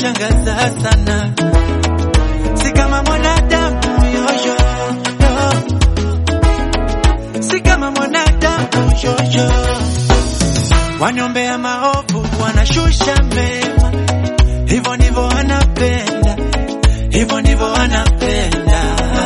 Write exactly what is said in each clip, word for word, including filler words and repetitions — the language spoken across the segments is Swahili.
inanishangaza sana. Si kama mwanadamu yoyo, si kama mwanadamu yoyo. Waniombea maovu, wanashusha mema. Hivyo ndivyo wanapenda, hivyo ndivyo wanapenda.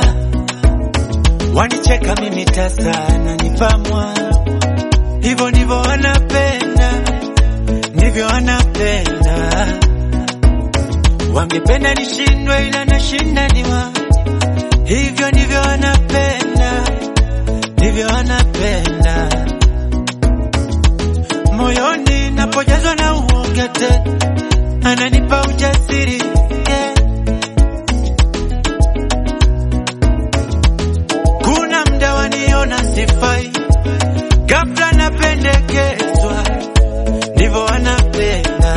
Wanicheka mimi tasa na nipamwa. Hivyo ndivyo wanapenda, ndivyo wanapenda. Wangependa nishindwe ila nashindaniwa. Hivyo ndivyo wanapenda, ndivyo wanapenda. Moyoni napojazwa na uoga tena, ananipa ujasiri, yeah. Kuna mda waniona sifai, ghafla napendekezwa. Ndivyo wanapenda.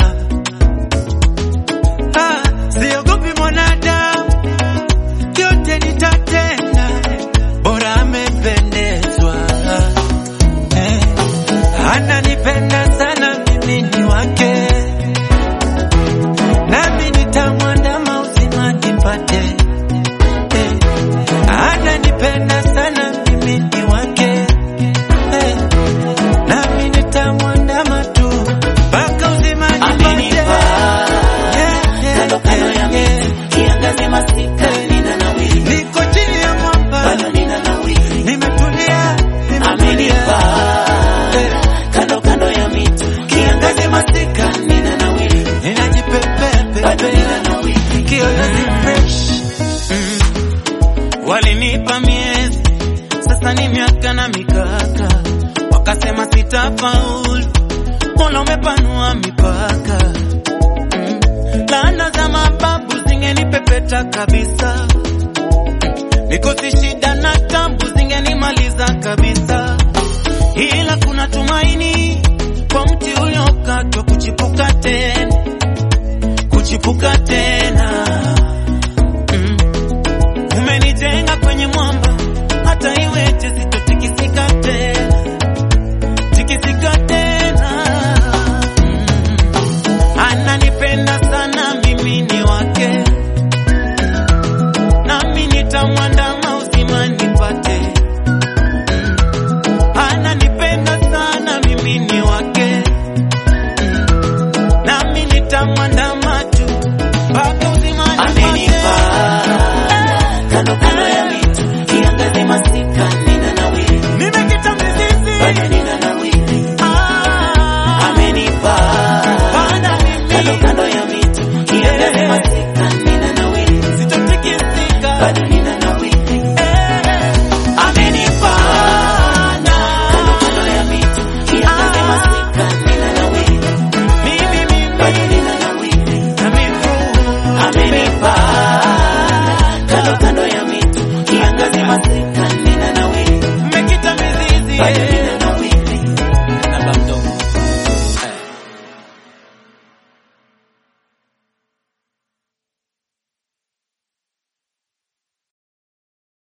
Ah, siogopi mwanadamu, yote nitatenda. Bora amependezwa, eh. Ananipenda sana, mimi ni wake. Nami nitamwandama uzima nipate, eh. Ananipenda sana, mimi ni wake, eh. Nami nitamwandama tu mpaka uzima nipate. Kando kando ya miti, kiangazi masika, nina nawiri. Niko chini ya mwamba, bado nina nawiri. Nimetulia, Amenipa. Kando kando ya miti, kiangazi masika, nina nawiri. ninajipepepe, Bado nina nawiri. kiyoyozi fresh. Walinipa miezi, sasa ni miaka na mikaka. Wakasema sitafaulu, Mola umepanua mipaka. mm. Laana za mababu zingenipepeta kabisa. mm. Mikosi, shida na tabu zingenimaliza kabisa. Ila kuna tumaini kwa mti uliokatwa, kuchipuka tena, kuchipuka tena.